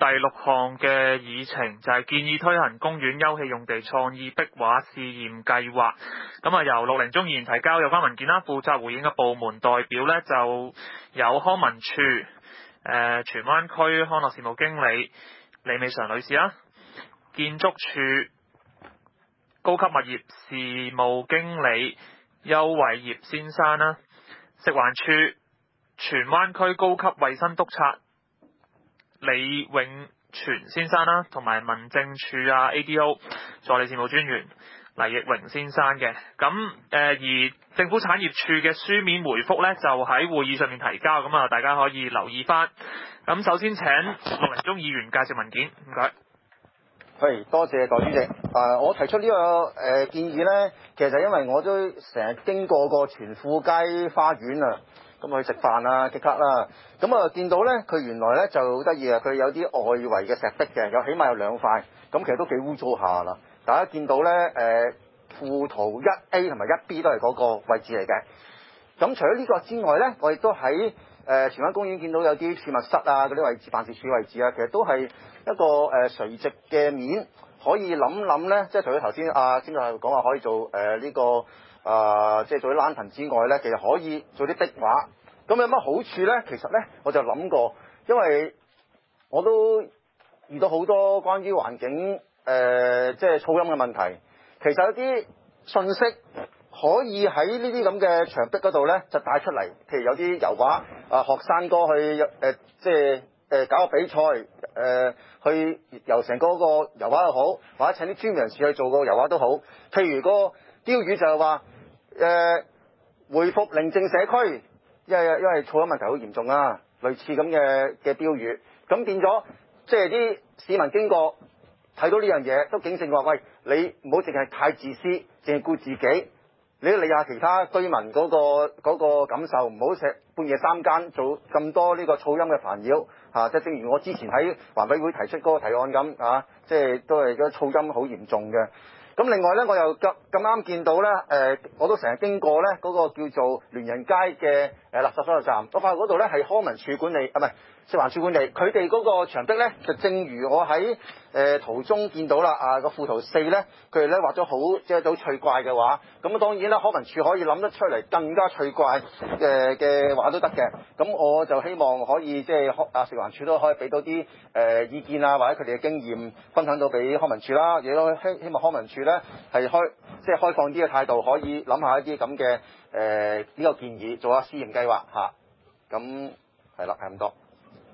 第6項嘅議程，就係建議推行公園休憩用地創意壁畫試驗計劃。咁啊，由陸寧宗議員提交有關文件啦。負責回應嘅部門代表呢，就有康文署、荃灣區康樂事務經理李美嫦女士啦，建築署高級物業事務經理邱偉業先生啦，食環署荃灣區高級衛生督察李永全先生啦，同埋民政處ADO 助理事務專員黎奕榮先生嘅。咁而政府產業署嘅書面回覆呢，就喺會議上面提交，咁啊大家可以留意翻。咁首先請陸寧宗議員介紹文件，唔該。 係，多謝代理主席。我提出呢個建議呢，其實因為我都成日經過個全富街花園啊，咁去食飯啊、即刻啦，咁啊見到呢，佢原來呢就好得意啊，佢有啲外圍嘅石壁嘅，起碼有2塊，咁其實都幾污糟下啦。大家見到呢，附圖 1A 同埋 1B 都係嗰個位置嚟嘅。咁除咗呢個之外呢，我亦都喺荃灣公園見到有啲儲物室啊，嗰啲位置、辦事處位置啊，其實都係一個垂直嘅面，可以諗呢，即係除咗頭先先係講話可以做呢個即係做啲 lantern 之外呢，其實可以做啲壁畫。咁有乜好處呢？其實呢，我就諗過，因為我都遇到好多關於環境即係噪音嘅問題。其實有啲信息可以喺呢啲咁嘅牆壁嗰度呢，就帶出嚟。譬如有啲油畫學生哥去即係搞個比賽，去由成嗰個油畫又好，或者請啲專業人士去做個油畫都好。譬如個標語就係話回復寧靜社區，因為噪音問題好嚴重啊，類似咁嘅標語。咁變咗即係啲市民經過睇到呢樣嘢，都警醒話：喂，你唔好淨係太自私，淨係顧自己。你都理下其他居民嗰個感受，唔好半夜3更做咁多呢個噪音嘅煩擾嚇。即係正如我之前喺環委會提出嗰個提案咁即係都係嗰噪音好嚴重嘅。咁另外呢，我又咁啱見到呢，我都成日經過呢嗰個叫做聯仁街嘅垃圾收集站，我發覺嗰度呢係康文署管理，唔係食環署管理。佢哋嗰個牆壁呢，就正如我喺圖中見到啦，個附圖4呢，佢哋呢畫咗好即係好趣怪嘅畫。咁當然啦，康文署可以諗得出嚟更加趣怪嘅畫都得嘅。咁我就希望可以即係食環署都可以俾到啲意見啊，或者佢哋嘅經驗分享到俾康文署啦。亦都希望康文署呢係即係開放啲嘅態度，可以諗下一啲咁嘅呢個建議，做下試驗計劃嚇。咁係啦，係咁多。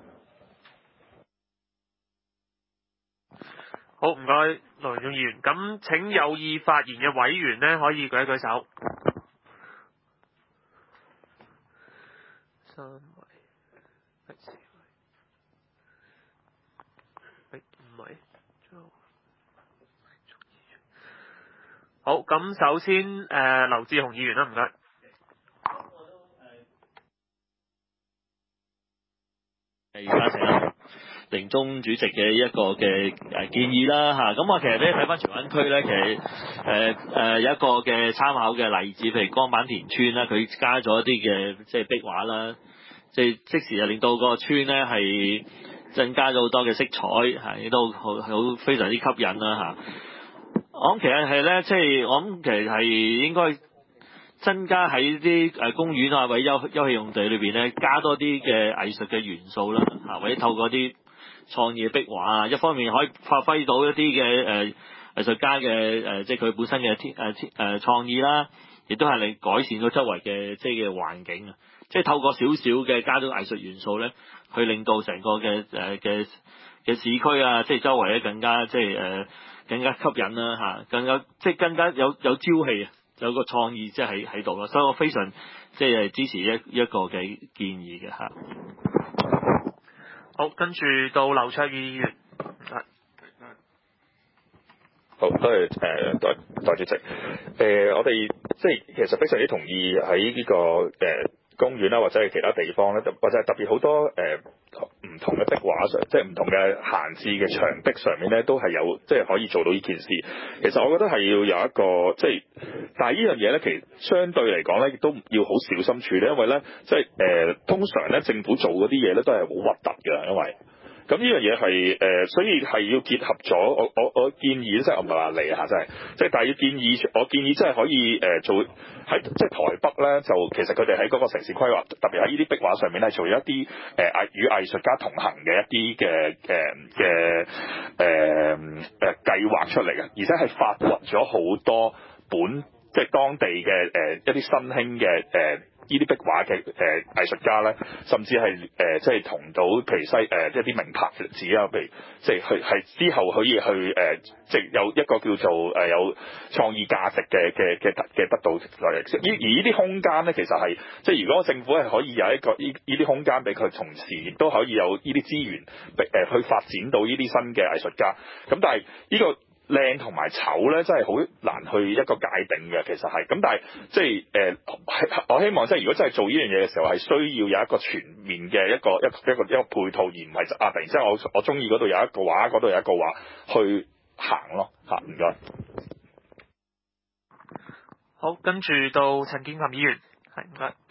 好，唔該，陸寧宗議員。咁請有意發言嘅委員呢，可以舉一舉手。3位、4位、5位，好，咁首先劉志雄議員啦，唔該。 而家成啦，寧宗主席嘅一個嘅建議啦嚇，咁我其實咧睇翻荃灣區咧，其實有一個嘅參考嘅例子，譬如江板田村啦，佢加咗一啲嘅即係壁畫啦，即時就令到個村咧係增加咗好多嘅色彩嚇，亦都好非常之吸引啦嚇。我諗其實係咧，即係我諗其實係應該增加喺啲公園啊或者休憩用地裏邊咧，加多啲嘅藝術嘅元素啦嚇，或者透過啲創意壁畫啊，一方面可以發揮到一啲嘅藝術家嘅即係佢本身嘅創意啦，亦都係嚟改善到周圍嘅即係嘅環境啊！即係透過少少嘅加咗藝術元素咧，去令到成個嘅市區啊，即係周圍咧更加即係更加吸引啦嚇，更加有朝氣啊！有個創意即係喺度咯，所以我非常即係支持一個嘅建議嘅嚇。 好，跟住到劉卓宇議員。 好，多謝代主席。我哋即係其實非常之同意喺呢個公園啦，或者係其他地方咧，或者係特別好多唔同嘅壁畫上，即係唔同嘅閒置嘅牆壁上面咧，都係有即係可以做到呢件事。其實我覺得係要有一個即係，但係呢樣嘢咧，其實相對嚟講咧，亦都要好小心處理，因為咧即係通常咧政府做嗰啲嘢咧都係好核突嘅，因為咁呢樣嘢係所以係要結合咗我建議，即係我唔係話你嚇，真係即係但係要建議，我建議即係可以做喺即係台北咧，就其實佢哋喺嗰個城市規劃，特別喺呢啲壁畫上面係做一啲與藝術家同行嘅一啲嘅計劃出嚟嘅，而且係發掘咗好多即係當地嘅一啲新興嘅呢啲壁畫嘅藝術家咧，甚至係即係同到譬如一啲名牌子啊，譬如即係係之後可以去即係有一個叫做有創意價值嘅得到而呢啲空間咧，其實係即係如果政府係可以有一個呢啲空間俾佢，同時亦都可以有呢啲資源去發展到呢啲新嘅藝術家。咁但係呢個靚同埋醜咧，真係好難去一個界定嘅，其實係咁。但係即係我希望即係如果真係做呢樣嘢嘅時候，係需要有一個全面嘅一個配套，而唔係突然之間我中意嗰度有一個畫，嗰度有一個畫去行咯嚇。唔該。 好，跟住到陳建鑫議員，係唔該。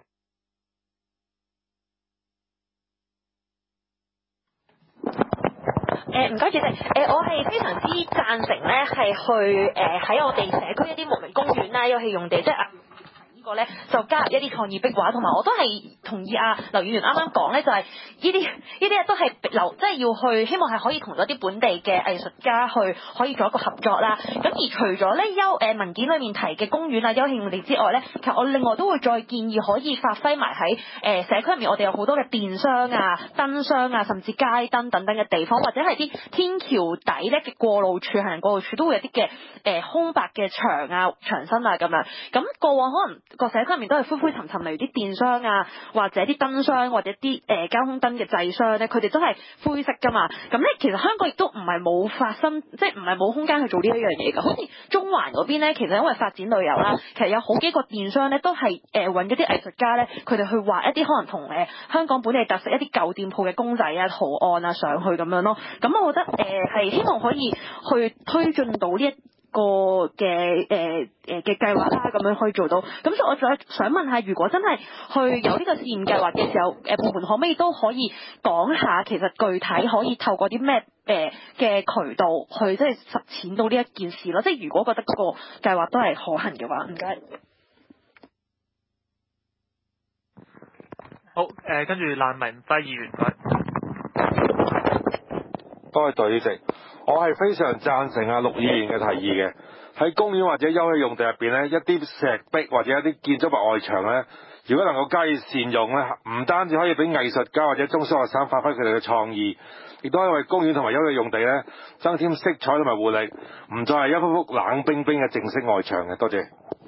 唔該主席，我係非常之贊成咧，係去喺我哋社區一啲牧民公園啦、休憩用地，即係呢個咧就加入一啲創意壁畫，同埋我都係同意劉議員啱啱講咧，就係呢啲都係即係要去希望係可以同咗啲本地嘅藝術家去可以做一個合作啦。咁而除咗咧文件裏面提嘅公園啊、休憩用地之外咧，其實我另外都會再建議可以發揮埋喺社區入面，我哋有好多嘅電商啊、燈箱啊，甚至街燈等等嘅地方，或者係啲天橋底咧嘅過路處、行人過路處都會有啲嘅空白嘅牆啊、牆身啊咁樣。咁過往可能個社區入面都係灰灰沉沉，例如啲電商啊，或者啲燈箱，或者啲交通燈嘅製商咧，佢哋都係灰色噶嘛。咁咧其實香港亦都唔係冇發生，即係唔係冇空間去做呢一樣嘢㗎。好似中環嗰邊咧，其實因為發展旅遊啦，其實有好幾個電商咧都係揾咗啲藝術家咧，佢哋去畫一啲可能同香港本地特色一啲舊店鋪嘅公仔啊、圖案啊上去咁樣咯。咁我覺得係希望可以去推進到呢一個嘅計劃啦，咁樣可以做到。咁所以我再想問下，如果真係去有呢個試驗計劃嘅時候，部門可唔可以都可以講下，其實具體可以透過啲咩嘅渠道去即係實踐到呢一件事咯？即係如果覺得嗰個計劃都係可行嘅話，唔該。 好，跟住難民輝議員， 多謝代理主席，我係非常贊成陸議員嘅提議嘅。喺公園或者休憩用地入邊呢，一啲石壁或者一啲建築物外牆呢，如果能夠加以善用呢，唔單止可以俾藝術家或者中小學生發揮佢哋嘅創意，亦都可以為公園同埋休憩用地呢增添色彩同埋活力，唔再係一幅幅冷冰冰嘅正式外牆嘅。多謝。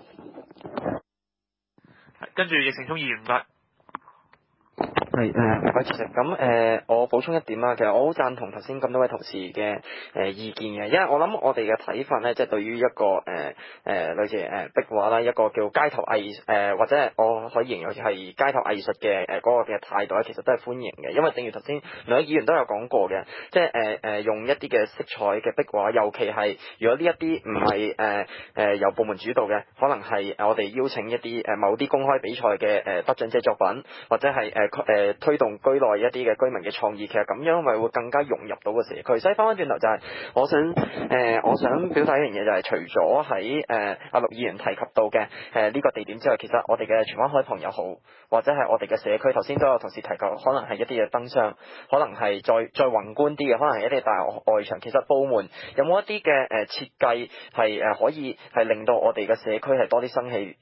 跟住易成聰議員，唔該。 係唔該主席，咁我補充一點啦，其實我好贊同頭先咁多位同事嘅意見嘅，因為我諗我哋嘅睇法咧，即係對於一個類似壁畫啦，一個叫街頭藝或者我可以形容係街頭藝術嘅嗰個嘅態度咧，其實都係歡迎嘅，因為正如頭先兩位議員都有講過嘅，即係用一啲嘅色彩嘅壁畫，尤其係如果呢一啲唔係由部門主導嘅，可能係我哋邀請一啲某啲公開比賽嘅得獎者作品，或者係推動區內一啲嘅居民嘅創意，其實咁樣咪會更加融入到個社區。所以翻返轉頭就係，我想表達一樣嘢就係，除咗喺陸議員提及到嘅呢個地點之外，其實我哋嘅荃灣海旁又好，或者係我哋嘅社區，頭先都有同事提及，可能係一啲嘅燈箱，可能係再宏觀啲嘅，可能係一啲大外牆。其實部門有冇一啲嘅設計係可以係令到我哋嘅社區係多啲生氣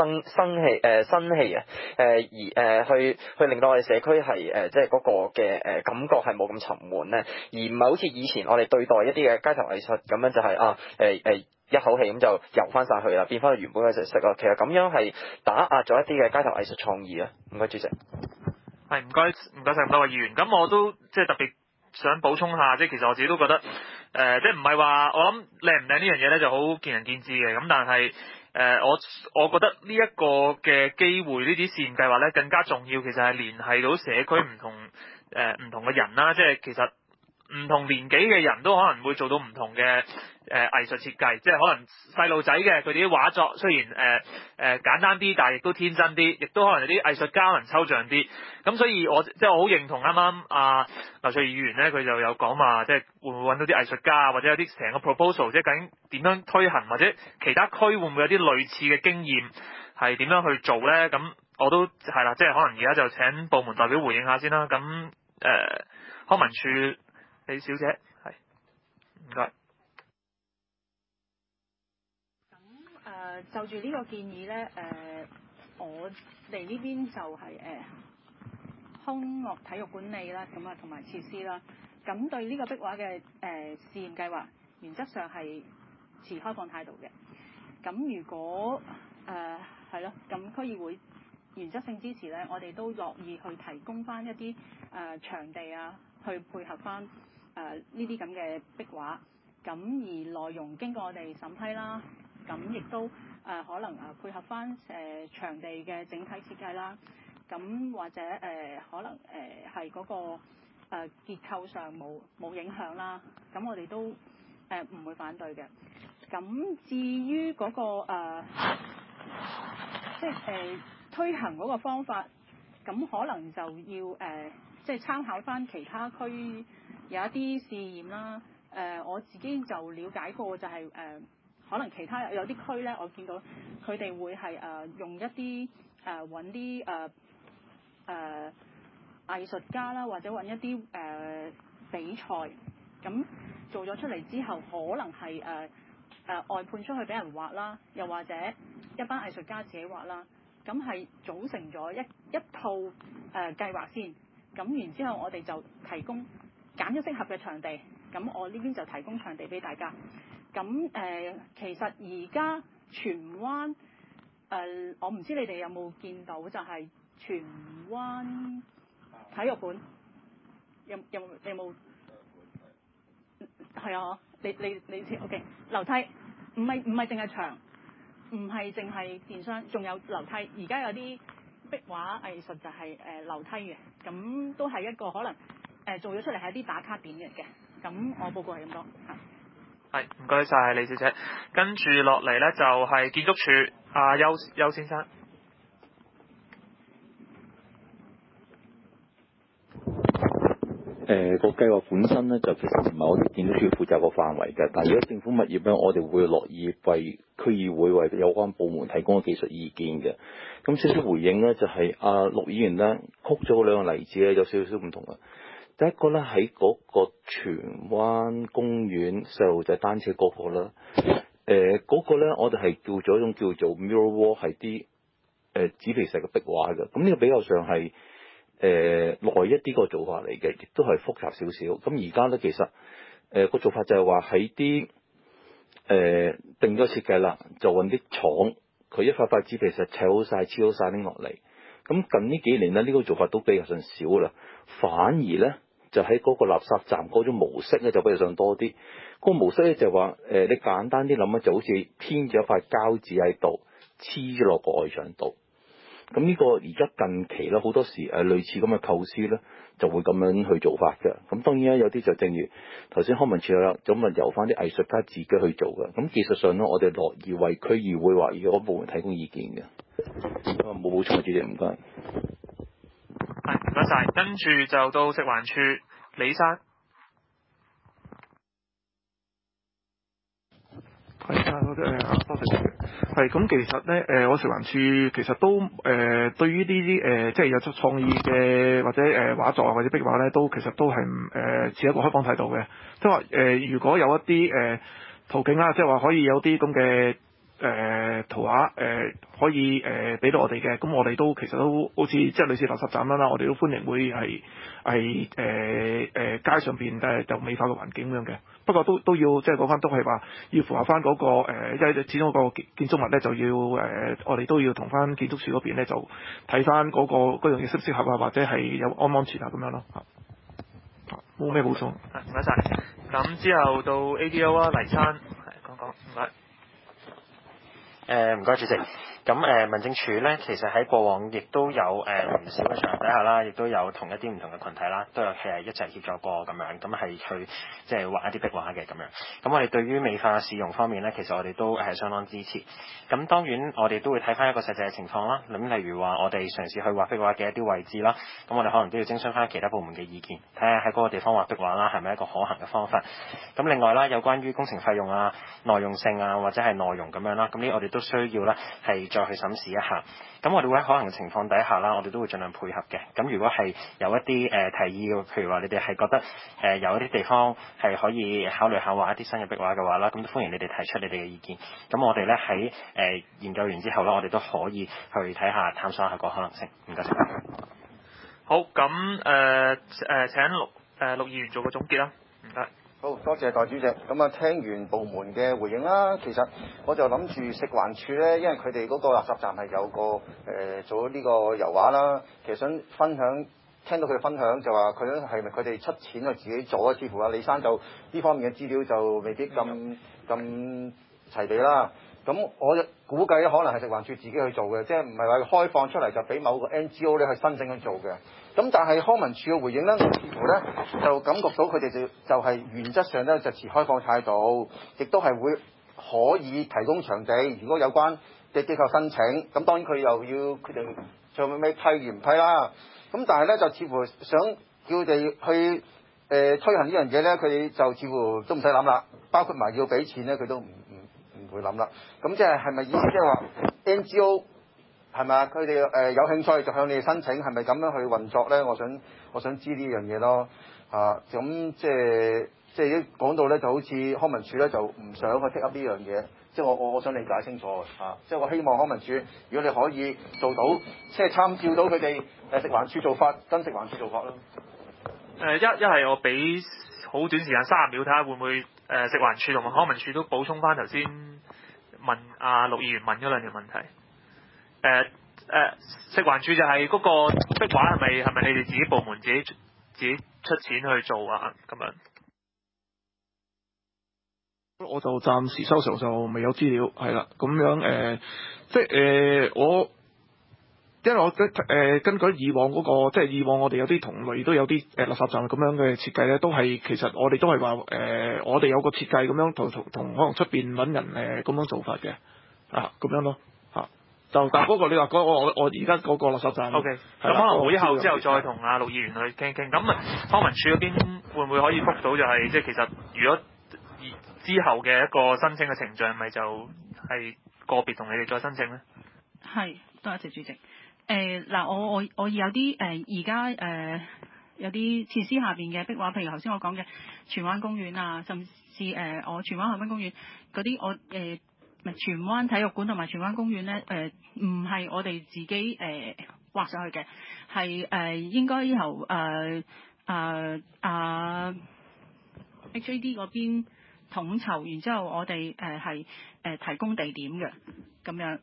啊，而去令到我哋社區係即係嗰個嘅感覺係冇咁沉悶咧，而唔係好似以前我哋對待一啲嘅街頭藝術咁樣，就係一口氣咁就游翻晒去啦，變翻去原本嘅色啊。其實咁樣係打壓咗一啲嘅街頭藝術創意啊。唔該主席。 係唔該晒咁多位議員。咁我都即係特別想補充下，即係其實我自己都覺得即係唔係話我諗靚唔靚呢樣嘢咧就好見仁見智嘅。咁但係我覺得呢一個嘅機會，呢啲試驗計劃咧更加重要，其實係聯繫到社區唔同嘅人啦。即係其實唔同年紀嘅人都可能會做到唔同嘅藝術設計，即係可能細路仔嘅佢哋啲畫作雖然簡單啲，但係亦都天真啲，亦都可能有啲藝術家可能抽象啲。咁所以我好認同啱啱劉翠儀議員咧，佢就有講話，即係會唔會揾到啲藝術家，或者有啲成個 proposal，即係究竟點樣推行，或者其他區會唔會有啲類似嘅經驗係點樣去做咧？咁我都係啦，即係可能而家就請部門代表回應下先啦。咁康文署李小姐係唔該。 咁就住呢個建議咧，我哋呢邊就係康樂體育管理啦，咁啊同埋設施啦。咁對呢個壁畫嘅試驗計劃，原則上係持開放態度嘅。咁如果係咯，咁區議會原則性支持咧，我哋都樂意去提供翻一啲場地啊，去配合翻呢啲咁嘅壁畫。咁而內容經過我哋審批啦，咁亦都可能配合翻場地嘅整體設計啦。咁或者可能係嗰個結構上冇影響啦。咁我哋都唔會反對嘅。咁至於嗰個即係推行嗰個方法，咁可能就要即係參考翻其他區有一啲試驗啦。我自己就了解過就係可能其他有啲區咧，我見到佢哋會係用一啲揾啲藝術家啦，或者揾一啲比賽，咁做咗出嚟之後，可能係外判出去俾人畫啦，又或者一班藝術家自己畫啦，咁係組成咗一套計劃先，咁然之後我哋就提供揀咗適合嘅場地，咁我呢邊就提供場地俾大家。咁其實而家荃灣我唔知你哋有冇見到，就係荃灣體育館有冇？係啊，你先 OK。樓梯唔係淨係牆，唔係淨係電商，仲有樓梯。而家有啲壁畫藝術就係樓梯嘅，咁都係一個可能做咗出嚟係一啲打卡點嚟嘅。咁我報告係咁多嚇。 係，唔該晒李小姐。跟住落嚟咧就係建築署阿邱先生。 個計劃本身咧就其實唔係我哋建築署負責個範圍嘅，但係如果政府物業咧，我哋會樂意為區議會為有關部門提供個技術意見嘅。咁少少回應咧就係陸議員咧曲咗兩個例子咧有少少唔同嘅。第一個咧喺嗰個荃灣公園細路仔單車嗰個啦，嗰個咧我哋係叫做一種叫做 mirror wall， 係啲紙皮石嘅壁畫嘅。咁呢個比較上係耐一啲個做法嚟嘅，亦都係複雜少少。咁而家咧其實個做法就係話喺啲定咗設計啦，就揾啲廠，佢一塊塊紙皮石砌好晒、黐好晒拎落嚟。咁近呢幾年咧，呢個做法都比較上少啦，反而咧就喺嗰個垃圾站嗰種模式咧就比較上多啲。個模式咧就係話你簡單啲諗咧，就好似編咗一塊膠紙喺度，黐咗落個外牆度。咁呢個而家近期咧好多時類似咁嘅構思咧，就會咁樣去做法嘅。咁當然咧有啲就正如頭先康文署啦，咁啊由翻啲藝術家自己去做嘅。咁技術上咧，我哋樂意為區議會或者嗰部門提供意見嘅。冇補充，主席唔該。 係，唔該晒。跟住就到食環署李生。 多謝。係咁，其實咧，我食環署其實都對於呢啲即係有出創意嘅或者畫作或者壁畫咧，都其實都係持一個開放態度嘅。即係話如果有一啲途徑啦，即係話可以有啲咁嘅圖畫可以俾到我哋嘅，咁我哋都其實都好似即係類似垃圾站啦，我哋都歡迎會係街上邊就美化嘅環境咁樣嘅。不過都要即係講翻都係話要符合翻嗰個因為始終嗰個建築物咧就要我哋都要同翻建築署嗰邊咧就睇翻嗰樣嘢適唔適合啊，或者係有安唔安全啊咁樣咯。冇咩補充。 唔該晒。咁之後到 ADO 啊，黎生係講，唔該。 唔該主席。咁民政處咧，其實喺過往亦都有唔少嘅場合底下啦，亦都有同一啲唔同嘅群體啦，都有一齊協助過咁樣，咁係去即係畫一啲壁畫嘅咁樣。咁我哋對於美化市容方面咧，其實我哋都係相當支持。咁當然我哋都會睇翻一個實際嘅情況啦。咁例如話我哋嘗試去畫壁畫嘅一啲位置啦，咁我哋可能都要徵詢翻其他部門嘅意見，睇下喺嗰個地方畫壁畫啦，係咪一個可行嘅方法。咁另外啦，有關於工程費用啊、耐用性啊，或者係內容咁樣啦，咁呢我哋都需要咧係再去審視一下。咁我哋會喺可行嘅情況底下啦，我哋都會盡量配合嘅。咁如果係有一啲提議，譬如話你哋係覺得有一啲地方係可以考慮下畫一啲新嘅壁畫嘅話啦，咁都歡迎你哋提出你哋嘅意見。咁我哋咧喺研究完之後啦，我哋都可以去睇下探索下個可能性。唔該晒。 好，咁請陸議員做個總結啦。唔該。 好多謝代主席。咁啊，聽完部門嘅回應啦，其實我就諗住食環署咧，因為佢哋嗰個垃圾站係有個做呢個油畫啦，其實想分享，聽到佢哋分享就話佢係咪佢哋出錢去自己做啊？似乎阿李生就呢方面嘅資料就未必咁齊備啦。咁我估計咧，可能係食環署自己去做嘅，即係唔係話開放出嚟就俾某個 NGO 咧去申請去做嘅。咁但係康文署嘅回應咧，我似乎咧就感覺到佢哋就係原則上咧就持開放態度，亦都係會可以提供場地。如果有關嘅機構申請，咁當然佢又要決定最後尾批與唔批啦。咁但係咧就似乎想叫佢哋去推行呢樣嘢咧，佢哋就似乎都唔使諗啦，包括埋要俾錢咧，佢都唔會諗啦。咁即係咪意思即係話 NGO 係咪啊？佢哋有興趣就向你哋申請，係咪咁樣去運作咧？我想知呢樣嘢咯。咁即係一講到咧，就好似康文署咧就唔想去 take up 呢樣嘢。即係我想理解清楚即係我希望康文署，如果你可以做到，即係參照到佢哋食環署做法，跟食環署做法咯。 一係我俾好短時間30秒睇下會唔會食環署同埋康文署都補充翻頭先問陸議員問嗰兩條問題。食環署就係嗰個壁畫係咪你哋自己部門自己出錢去做啊？咁樣。 我就暫時收藏就未有資料，係啦，咁樣因為我根據以往嗰個，即係以往我哋有啲同類都有啲垃圾站咁樣嘅設計咧，都係其實我哋都係話我哋有個設計咁樣同可能出邊揾人咁樣做法嘅咁樣咯就但嗰個你話嗰我而家嗰個垃圾站 ，OK， 咁可能會後之後再同陸議員去傾傾。咁康文署嗰邊會唔會可以覆到就係即係其實如果之後嘅一個申請嘅程序，係咪就係個別同你哋再申請咧？ 係，多謝主席。嗱，我有啲而家有啲設施下邊嘅壁畫，譬如頭先我講嘅荃灣公園啊，甚至我荃灣海濱公園嗰啲，我荃灣體育館同埋荃灣公園咧，唔係我哋自己畫上去嘅，係應該由HAD 嗰邊統籌，然之後我哋係提供地點嘅咁樣。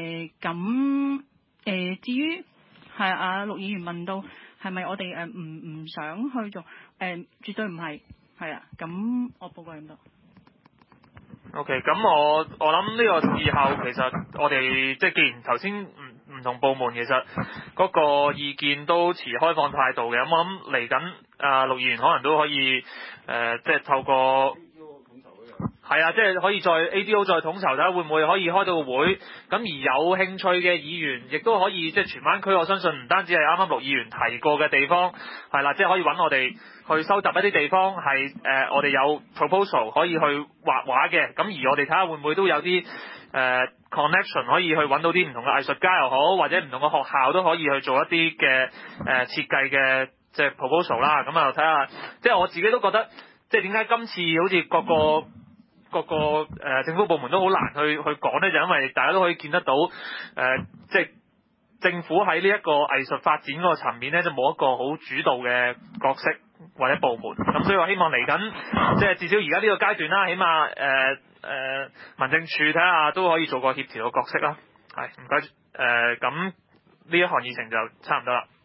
至於係陸議員問到係咪我哋唔想去做，絕對唔係，係啊。咁我報告咁多。 OK， 咁我諗呢個事後其實我哋即係既然頭先唔同部門其實嗰個意見都持開放態度嘅，咁我諗嚟緊陸議員可能都可以即係透過係啊，即係可以再 ADO 再統籌睇下會唔會可以開到個會，咁而有興趣嘅議員亦都可以即係荃灣區，我相信唔單止係啱啱陸議員提過嘅地方係啦，即係可以揾我哋去收集一啲地方係我哋有 proposal 可以去畫畫嘅，咁而我哋睇下會唔會都有啲connection 可以去揾到啲唔同嘅藝術家又好，或者唔同嘅學校都可以去做一啲嘅設計嘅即係 proposal 啦。咁啊睇下，即係我自己都覺得即係點解今次好似各個政府部門都好難去講咧，就因為大家都可以見得到即係政府喺呢一個藝術發展嗰個層面咧，就冇一個好主導嘅角色或者部門。咁所以我希望嚟緊即係至少而家呢個階段啦，起碼民政處睇下都可以做個協調嘅角色啦。係唔該咁呢一項議程就差唔多啦。